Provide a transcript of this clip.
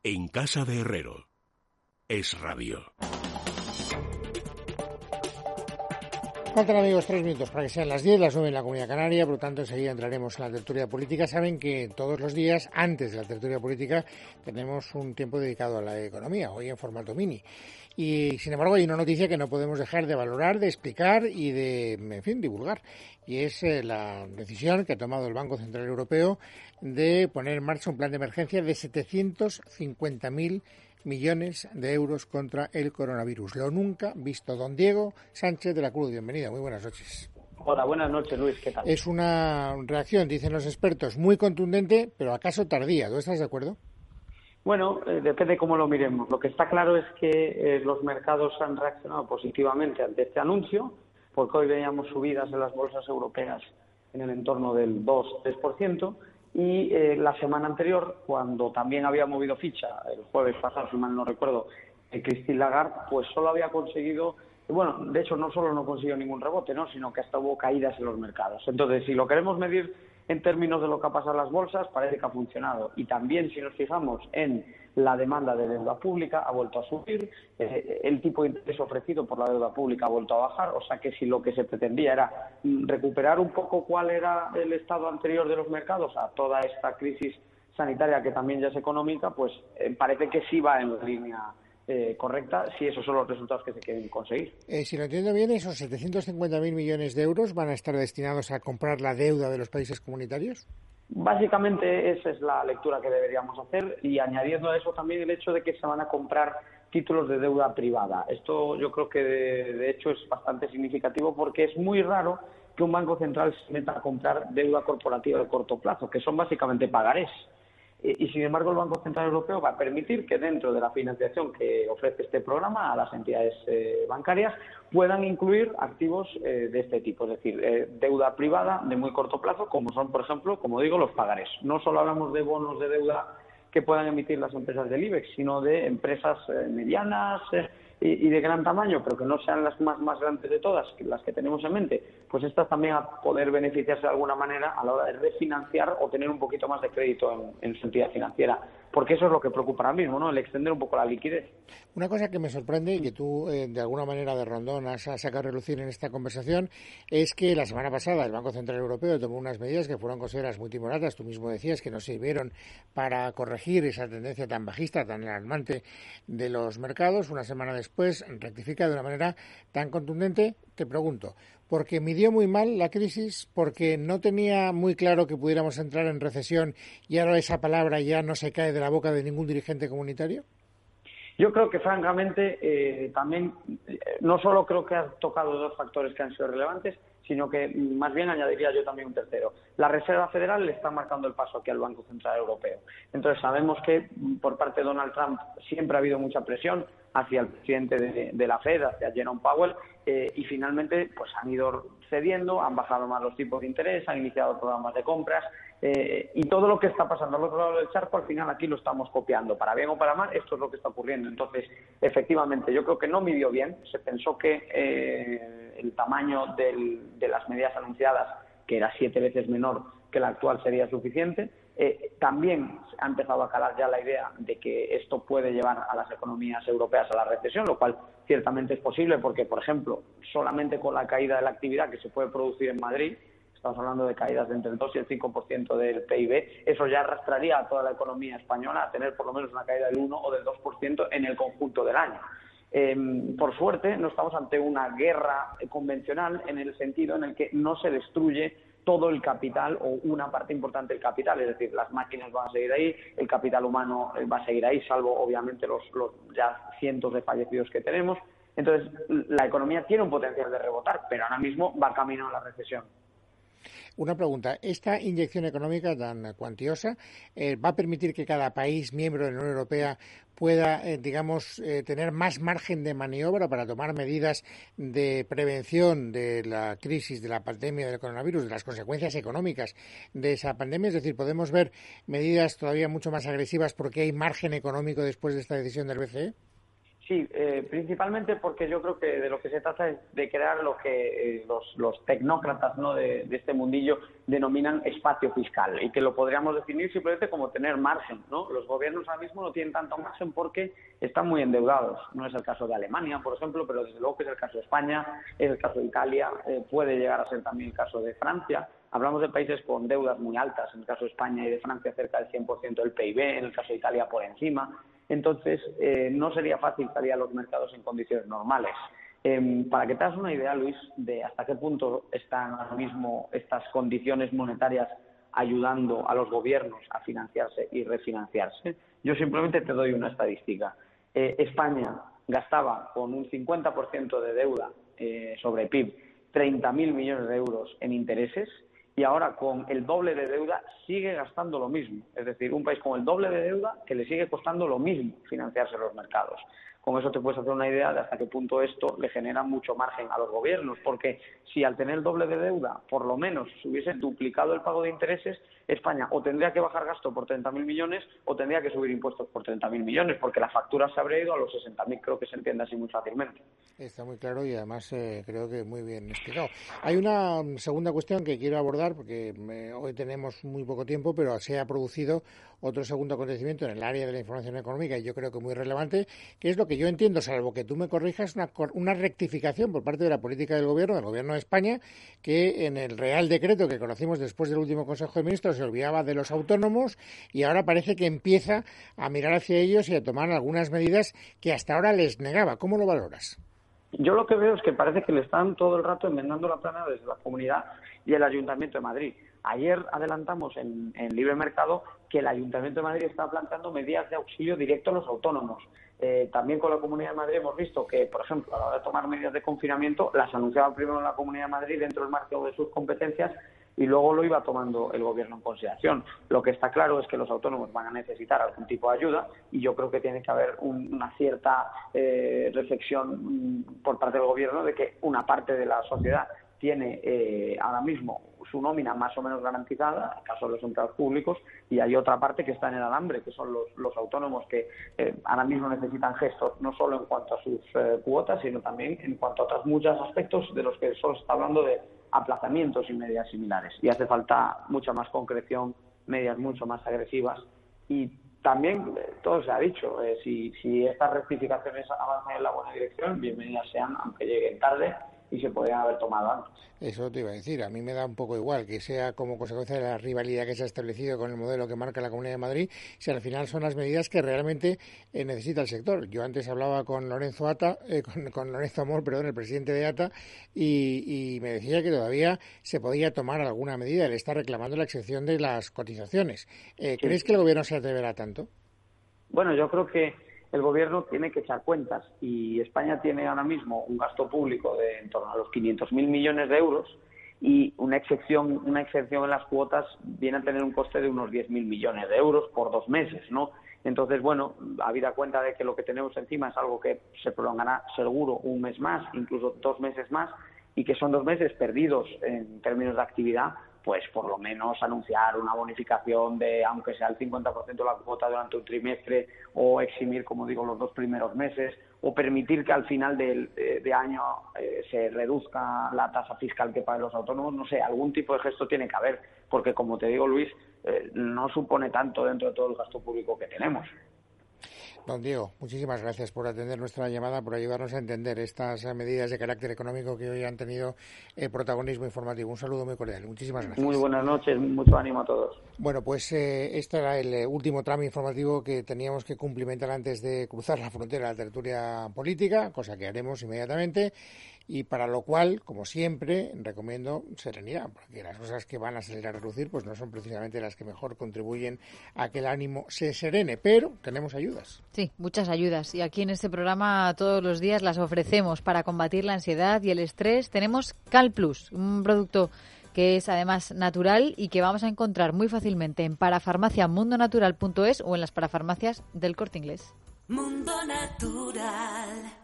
En casa de Herrero. Es Radio. Faltan, amigos, 3 minutos para que sean las 10, las 9 en la Comunidad Canaria, por lo tanto enseguida entraremos en la tertulia política. Saben que todos los días, antes de la tertulia política, tenemos un tiempo dedicado a la economía, hoy en formato mini. Y, sin embargo, hay una noticia que no podemos dejar de valorar, de explicar y de, en fin, divulgar. Y es la decisión que ha tomado el Banco Central Europeo de poner en marcha un plan de emergencia de 750.000 millones de euros contra el coronavirus. Lo nunca visto. Don Diego Sánchez de la Cruz, bienvenido. Muy buenas noches. Hola, buenas noches, Luis. ¿Qué tal? Es una reacción, dicen los expertos, muy contundente, pero acaso tardía. ¿Tú estás de acuerdo? Bueno, depende cómo lo miremos. Lo que está claro es que los mercados han reaccionado positivamente ante este anuncio, porque hoy veíamos subidas en las bolsas europeas en el entorno del 2-3%, y la semana anterior, cuando también había movido ficha, el jueves pasado, si mal no recuerdo, Christine Lagarde, pues solo había conseguido, bueno, de hecho no solo no consiguió ningún rebote, ¿no?, sino que hasta hubo caídas en los mercados. Entonces, si lo queremos medir en términos de lo que ha pasado en las bolsas, parece que ha funcionado. Y también, si nos fijamos en la demanda de deuda pública, ha vuelto a subir, el tipo de interés ofrecido por la deuda pública ha vuelto a bajar, o sea que si lo que se pretendía era recuperar un poco cuál era el estado anterior de los mercados a toda esta crisis sanitaria, que también ya es económica, pues parece que sí va en línea correcta, si esos son los resultados que se quieren conseguir. Si lo entiendo bien, esos 750.000 millones de euros van a estar destinados a comprar la deuda de los países comunitarios. Básicamente esa es la lectura que deberíamos hacer, y añadiendo a eso también el hecho de que se van a comprar títulos de deuda privada. Esto yo creo que de hecho es bastante significativo, porque es muy raro que un banco central se meta a comprar deuda corporativa de corto plazo, que son básicamente pagarés. Y sin embargo el Banco Central Europeo va a permitir que dentro de la financiación que ofrece este programa a las entidades bancarias puedan incluir activos de este tipo, es decir, deuda privada de muy corto plazo, como son, por ejemplo, como digo, los pagarés. No solo hablamos de bonos de deuda que puedan emitir las empresas del IBEX, sino de empresas medianas y de gran tamaño, pero que no sean las más grandes de todas, las que tenemos en mente, pues estas también a poder beneficiarse de alguna manera a la hora de refinanciar o tener un poquito más de crédito en su entidad financiera, porque eso es lo que preocupa ahora mismo, ¿no?, el extender un poco la liquidez. Una cosa que me sorprende y que tú, de alguna manera de rondón, has sacado a relucir en esta conversación, es que la semana pasada el Banco Central Europeo tomó unas medidas que fueron consideradas muy timoratas. Tú mismo decías que no sirvieron para corregir esa tendencia tan bajista, tan alarmante de los mercados. Una semana después rectifica de una manera tan contundente. Te pregunto, ¿porque midió muy mal la crisis? ¿Porque no tenía muy claro que pudiéramos entrar en recesión y ahora esa palabra ya no se cae de la boca de ningún dirigente comunitario? Yo creo que, francamente, también no solo creo que ha tocado dos factores que han sido relevantes, sino que más bien añadiría yo también un tercero. La Reserva Federal le está marcando el paso aquí al Banco Central Europeo. Entonces sabemos que por parte de Donald Trump siempre ha habido mucha presión hacia el presidente de la Fed, hacia Jerome Powell, y finalmente pues han ido cediendo, han bajado más los tipos de interés, han iniciado programas de compras, y todo lo que está pasando al otro lado del charco, al final aquí lo estamos copiando, para bien o para mal. Esto es lo que está ocurriendo. Entonces, efectivamente, yo creo que no midió bien. Se pensó que el tamaño de las medidas anunciadas, que era 7 veces menor que la actual, sería suficiente. También ha empezado a calar ya la idea de que esto puede llevar a las economías europeas a la recesión, lo cual ciertamente es posible, porque, por ejemplo, solamente con la caída de la actividad que se puede producir en Madrid, estamos hablando de caídas de entre el 2 y el 5% del PIB, eso ya arrastraría a toda la economía española a tener por lo menos una caída del 1 o del 2% en el conjunto del año. Por suerte, no estamos ante una guerra convencional, en el sentido en el que no se destruye todo el capital o una parte importante del capital, es decir, las máquinas van a seguir ahí, el capital humano va a seguir ahí, salvo obviamente los ya cientos de fallecidos que tenemos. Entonces, la economía tiene un potencial de rebotar, pero ahora mismo va camino a la recesión. Una pregunta, ¿esta inyección económica tan cuantiosa va a permitir que cada país miembro de la Unión Europea pueda, tener más margen de maniobra para tomar medidas de prevención de la crisis, de la pandemia del coronavirus, de las consecuencias económicas de esa pandemia? Es decir, ¿podemos ver medidas todavía mucho más agresivas porque hay margen económico después de esta decisión del BCE? Sí, principalmente porque yo creo que de lo que se trata es de crear lo que los tecnócratas, ¿no?, de este mundillo denominan espacio fiscal, y que lo podríamos definir simplemente como tener margen, ¿no? Los gobiernos ahora mismo no tienen tanto margen porque están muy endeudados. No es el caso de Alemania, por ejemplo, pero desde luego que es el caso de España, es el caso de Italia, puede llegar a ser también el caso de Francia. Hablamos de países con deudas muy altas, en el caso de España y de Francia cerca del 100% del PIB, en el caso de Italia por encima. Entonces, no sería fácil salir a los mercados en condiciones normales. Para que te hagas una idea, Luis, de hasta qué punto están ahora mismo estas condiciones monetarias ayudando a los gobiernos a financiarse y refinanciarse, yo simplemente te doy una estadística. España gastaba con un 50% de deuda sobre PIB 30.000 millones de euros en intereses, y ahora con el doble de deuda sigue gastando lo mismo. Es decir, un país con el doble de deuda que le sigue costando lo mismo financiarse en los mercados. Con eso te puedes hacer una idea de hasta qué punto esto le genera mucho margen a los gobiernos, porque si al tener el doble de deuda, por lo menos se hubiese duplicado el pago de intereses, España o tendría que bajar gasto por 30.000 millones o tendría que subir impuestos por 30.000 millones, porque la factura se habría ido a los 60.000, creo que se entiende así muy fácilmente. Está muy claro y además creo que muy bien explicado. Hay una segunda cuestión que quiero abordar, porque hoy tenemos muy poco tiempo, pero se ha producido otro segundo acontecimiento en el área de la información económica, y yo creo que muy relevante, que es lo que yo entiendo, salvo que tú me corrijas, una rectificación por parte de la política del gobierno de España, que en el Real Decreto que conocimos después del último Consejo de Ministros se olvidaba de los autónomos, y ahora parece que empieza a mirar hacia ellos y a tomar algunas medidas que hasta ahora les negaba. ¿Cómo lo valoras? Yo lo que veo es que parece que le están todo el rato enmendando la plana desde la Comunidad y el Ayuntamiento de Madrid. Ayer adelantamos en Libre Mercado que el Ayuntamiento de Madrid está planteando medidas de auxilio directo a los autónomos. También con la Comunidad de Madrid hemos visto que, por ejemplo, a la hora de tomar medidas de confinamiento, las anunciaba primero la Comunidad de Madrid dentro del marco de sus competencias y luego lo iba tomando el Gobierno en consideración. Lo que está claro es que los autónomos van a necesitar algún tipo de ayuda, y yo creo que tiene que haber una cierta reflexión por parte del Gobierno de que una parte de la sociedad tiene ahora mismo su nómina más o menos garantizada, en el caso de los empleados públicos, y hay otra parte que está en el alambre, que son los autónomos que ahora mismo necesitan gestos, no solo en cuanto a sus cuotas, sino también en cuanto a otros muchos aspectos de los que solo se está hablando de aplazamientos y medidas similares. Y hace falta mucha más concreción, medidas mucho más agresivas. Y también, todo se ha dicho, si estas rectificaciones avanzan en la buena dirección, bienvenidas sean, aunque lleguen tarde y se podrían haber tomado antes. Eso te iba a decir, a mí me da un poco igual que sea como consecuencia de la rivalidad que se ha establecido con el modelo que marca la Comunidad de Madrid, si al final son las medidas que realmente necesita el sector. Yo antes hablaba con Lorenzo Amor, el presidente de ATA, y me decía que todavía se podía tomar alguna medida. Él está reclamando la exención de las cotizaciones. Sí. ¿Crees que el gobierno se atreverá tanto? Bueno, yo creo que el Gobierno tiene que echar cuentas, y España tiene ahora mismo un gasto público de en torno a los 500.000 millones de euros, y una exención en las cuotas viene a tener un coste de unos 10.000 millones de euros por 2 meses, ¿no? Entonces, bueno, habida cuenta de que lo que tenemos encima es algo que se prolongará seguro un mes más, incluso 2 meses más, y que son 2 meses perdidos en términos de actividad, pues por lo menos anunciar una bonificación de, aunque sea el 50% de la cuota durante un trimestre, o eximir, como digo, los 2 primeros meses, o permitir que al final de año se reduzca la tasa fiscal que paguen los autónomos. No sé, algún tipo de gesto tiene que haber, porque como te digo, Luis, no supone tanto dentro de todo el gasto público que tenemos. Don Diego, muchísimas gracias por atender nuestra llamada, por ayudarnos a entender estas medidas de carácter económico que hoy han tenido protagonismo informativo. Un saludo muy cordial. Muchísimas gracias. Muy buenas noches, mucho ánimo a todos. Bueno, pues este era el último tramo informativo que teníamos que cumplimentar antes de cruzar la frontera de la tertulia política, cosa que haremos inmediatamente, y para lo cual, como siempre, recomiendo serenidad, porque las cosas que van a salir a relucir pues no son precisamente las que mejor contribuyen a que el ánimo se serene, pero tenemos ayudas. Sí, muchas ayudas, y aquí en este programa todos los días las ofrecemos para combatir la ansiedad y el estrés. Tenemos CalPlus, un producto que es además natural y que vamos a encontrar muy fácilmente en parafarmaciamundonatural.es o en las parafarmacias del Corte Inglés. Mundo Natural.